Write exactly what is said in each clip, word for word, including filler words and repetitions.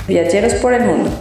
Viajeros por el mundo.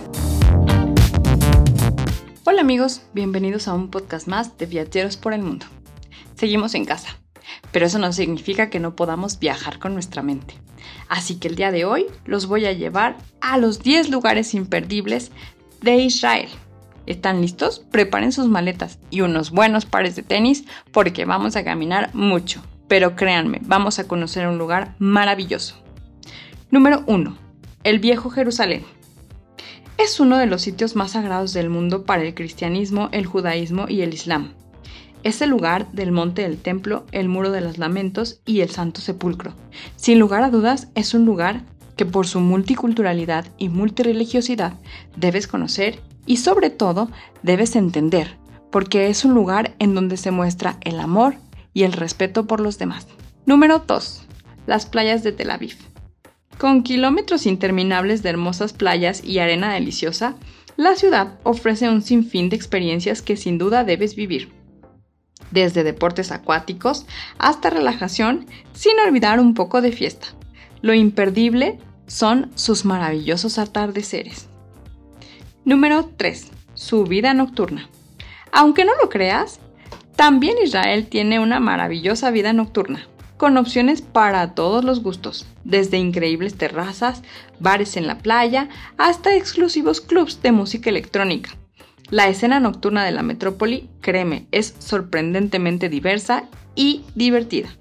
Hola amigos, bienvenidos a un podcast más de Viajeros por el mundo. Seguimos en casa, pero eso no significa que no podamos viajar con nuestra mente. Así que el día de hoy los voy a llevar a los diez lugares imperdibles de Israel. ¿Están listos? Preparen sus maletas y unos buenos pares de tenis porque vamos a caminar mucho. Pero créanme, vamos a conocer un lugar maravilloso. Número uno. El Viejo Jerusalén. Es uno de los sitios más sagrados del mundo para el cristianismo, el judaísmo y el islam. Es el lugar del Monte del Templo, el Muro de los Lamentos y el Santo Sepulcro. Sin lugar a dudas, es un lugar que por su multiculturalidad y multirreligiosidad debes conocer y sobre todo debes entender, porque es un lugar en donde se muestra el amor y el respeto por los demás. Número dos. Las playas de Tel Aviv. Con kilómetros interminables de hermosas playas y arena deliciosa, la ciudad ofrece un sinfín de experiencias que sin duda debes vivir. Desde deportes acuáticos hasta relajación, sin olvidar un poco de fiesta. Lo imperdible son sus maravillosos atardeceres. Número tres. Su vida nocturna. Aunque no lo creas, también Israel tiene una maravillosa vida nocturna, con opciones para todos los gustos, desde increíbles terrazas, bares en la playa, hasta exclusivos clubs de música electrónica. La escena nocturna de la metrópoli, créeme, es sorprendentemente diversa y divertida.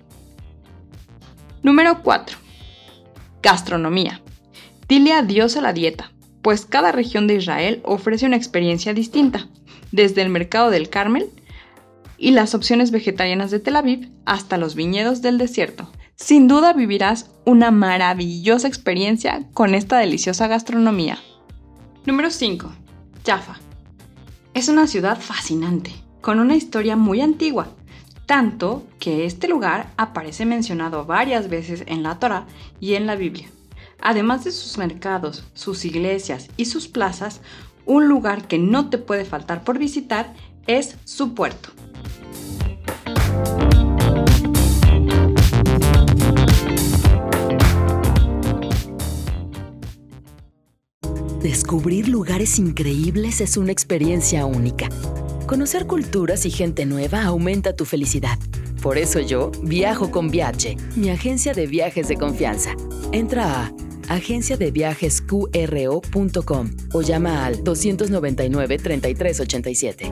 Número cuatro. Gastronomía. Dile adiós a la dieta, pues cada región de Israel ofrece una experiencia distinta, desde el mercado del Carmel y las opciones vegetarianas de Tel Aviv hasta los viñedos del desierto. Sin duda vivirás una maravillosa experiencia con esta deliciosa gastronomía. Número cinco. Jaffa. Es una ciudad fascinante, con una historia muy antigua, tanto que este lugar aparece mencionado varias veces en la Torá y en la Biblia. Además de sus mercados, sus iglesias y sus plazas, un lugar que no te puede faltar por visitar es su puerto. Descubrir lugares increíbles es una experiencia única. Conocer culturas y gente nueva aumenta tu felicidad. Por eso yo viajo con Viaje, mi agencia de viajes de confianza. Entra a agencia de viajes q r o punto com o llama al dos noventa y nueve, treinta y tres ochenta y siete.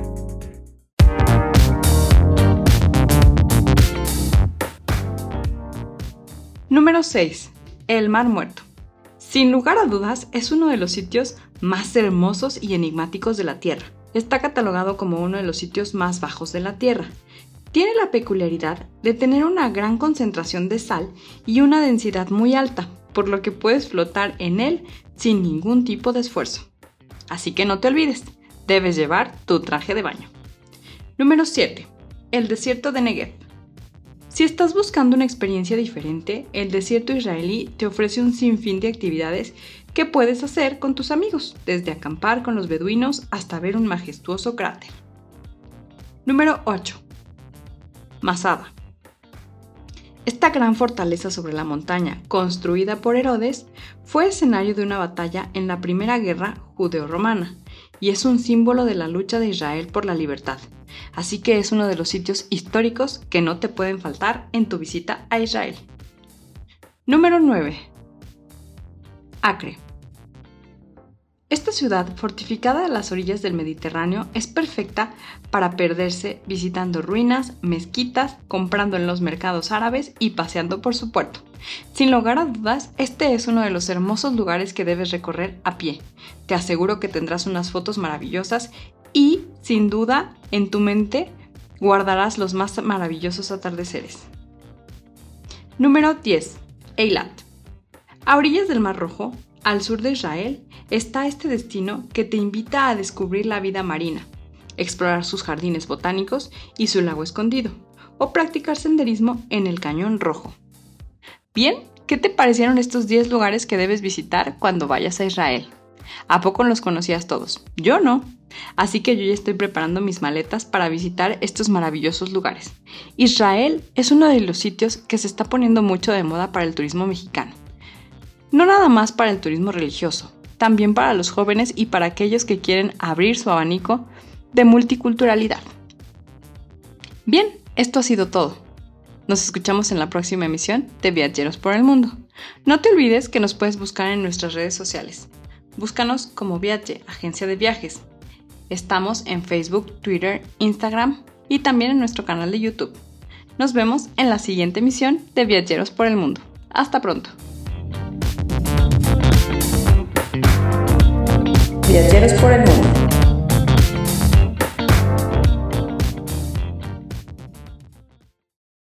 Número seis. El Mar Muerto. Sin lugar a dudas, es uno de los sitios más hermosos y enigmáticos de la Tierra. Está catalogado como uno de los sitios más bajos de la Tierra. Tiene la peculiaridad de tener una gran concentración de sal y una densidad muy alta, por lo que puedes flotar en él sin ningún tipo de esfuerzo. Así que no te olvides, debes llevar tu traje de baño. Número siete. El desierto de Negev. Si estás buscando una experiencia diferente, el desierto israelí te ofrece un sinfín de actividades que puedes hacer con tus amigos, desde acampar con los beduinos hasta ver un majestuoso cráter. Número ocho. Masada. Esta gran fortaleza sobre la montaña, construida por Herodes, fue escenario de una batalla en la Primera Guerra Judeo-Romana y es un símbolo de la lucha de Israel por la libertad. Así que es uno de los sitios históricos que no te pueden faltar en tu visita a Israel. Número nueve. Acre. Esta ciudad, fortificada a las orillas del Mediterráneo, es perfecta para perderse visitando ruinas, mezquitas, comprando en los mercados árabes y paseando por su puerto. Sin lugar a dudas, este es uno de los hermosos lugares que debes recorrer a pie. Te aseguro que tendrás unas fotos maravillosas y, sin duda, en tu mente guardarás los más maravillosos atardeceres. Número diez. Eilat. A orillas del Mar Rojo, al sur de Israel, está este destino que te invita a descubrir la vida marina, explorar sus jardines botánicos y su lago escondido, o practicar senderismo en el Cañón Rojo. Bien, ¿qué te parecieron estos diez lugares que debes visitar cuando vayas a Israel? ¿A poco los conocías todos? Yo no. Así que yo ya estoy preparando mis maletas para visitar estos maravillosos lugares. Israel es uno de los sitios que se está poniendo mucho de moda para el turismo mexicano. No nada más para el turismo religioso, también para los jóvenes y para aquellos que quieren abrir su abanico de multiculturalidad. Bien, esto ha sido todo. Nos escuchamos en la próxima emisión de Viajeros por el Mundo. No te olvides que nos puedes buscar en nuestras redes sociales. Búscanos como Viaje, agencia de viajes. Estamos en Facebook, Twitter, Instagram y también en nuestro canal de YouTube. Nos vemos en la siguiente emisión de Viajeros por el Mundo. Hasta pronto. Viajeros por el Mundo.